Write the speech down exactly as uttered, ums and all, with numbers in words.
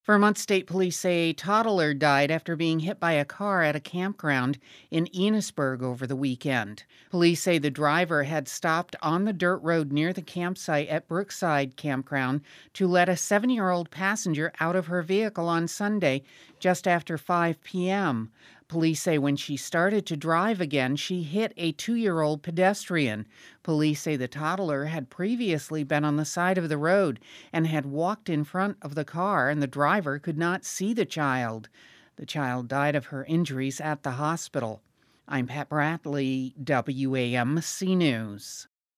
Vermont State Police say a toddler died after being hit by a car at a campground in Enosburg over the weekend. Police say the driver had stopped on the dirt road near the campsite at Brookside Campground to let a seven-year-old passenger out of her vehicle on Sunday just after five p.m. Police say when she started to drive again, she hit a two-year-old pedestrian. Police say the toddler had previously been on the side of the road and had walked in front of the car, and the driver could not see the child. The child died of her injuries at the hospital. I'm Pat Bradley, W A M C News.